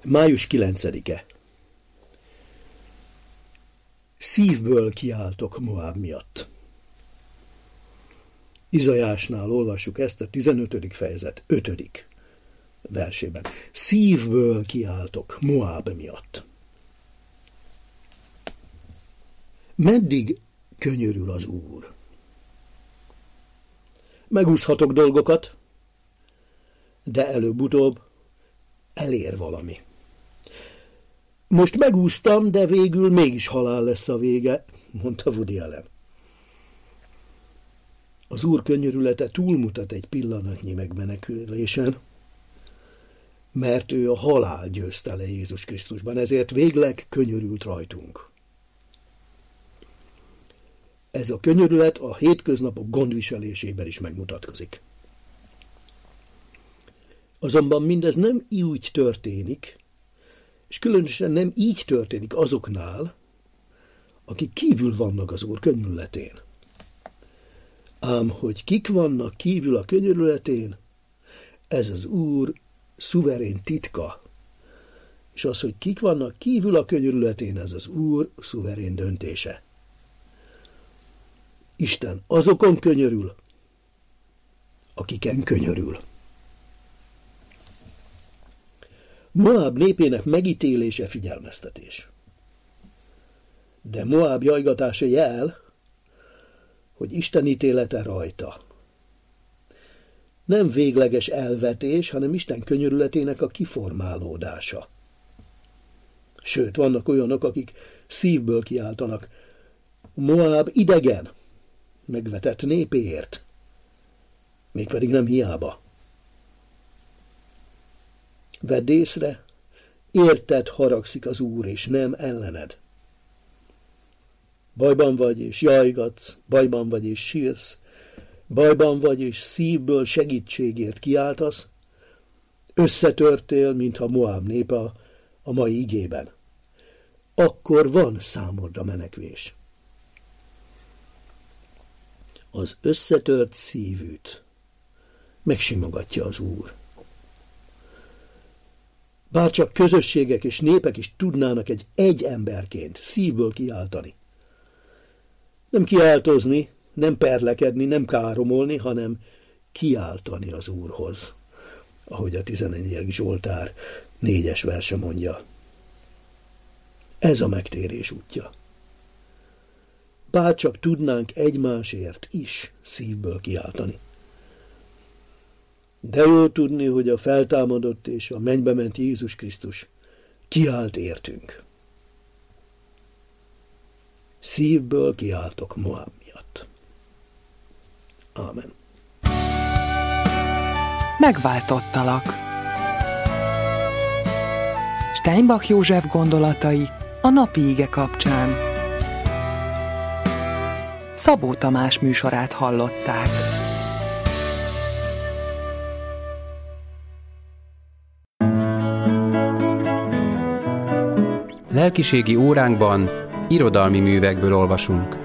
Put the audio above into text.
Május 9-e. Szívből kiáltok Moáb miatt. Izaiásnál olvassuk ezt a 15. fejezet 5. versében. Szívből kiáltok Moáb miatt. Meddig könyörül az Úr? Megúszhatok dolgokat, de előbb-utóbb elér valami. Most megúsztam, de végül mégis halál lesz a vége, mondta Woody Allen. Az Úr könyörülete túlmutat egy pillanatnyi megmenekülésen, mert ő a halál győzte le Jézus Krisztusban, ezért végleg könyörült rajtunk. Ez a könyörület a hétköznapok gondviselésében is megmutatkozik. Azonban mindez nem úgy történik, és különösen nem így történik azoknál, akik kívül vannak az Úr könyörületén. Ám hogy kik vannak kívül a könyörületén, ez az Úr szuverén titka, és az, hogy kik vannak kívül a könyörületén, ez az Úr szuverén döntése. Isten azokon könyörül, akiken könyörül. Moáb népének megítélése figyelmeztetés. De Moáb jajgatása jel, hogy Isten ítélete rajta. Nem végleges elvetés, hanem Isten könyörületének a kiformálódása. Sőt, vannak olyanok, akik szívből kiáltanak, Moáb idegen, megvetett népéért, mégpedig nem hiába. Vedd észre, érted haragszik az Úr, és nem ellened. Bajban vagy, és jajgatsz, bajban vagy, és sírsz, bajban vagy, és szívből segítségért kiáltasz, összetörtél, mintha Moáb népe a mai igében. Akkor van számodra menekvés. Az összetört szívűt megsimogatja az Úr. Bárcsak közösségek és népek is tudnának egy emberként szívből kiáltani. Nem kiáltozni, nem perlekedni, nem káromolni, hanem kiáltani az Úrhoz, ahogy a 11. Zsoltár 4. verse mondja. Ez a megtérés útja. Bárcsak tudnánk egymásért is szívből kiáltani. De jó tudni, hogy a feltámadott és a mennybe ment Jézus Krisztus kiált értünk. Szívből kiáltok Moáb miatt. Ámen. Megváltottalak. Steinbach József gondolatai a napi ige kapcsán. Szabó Tamás műsorát hallották. Lelkiségi óránkban irodalmi művekből olvasunk.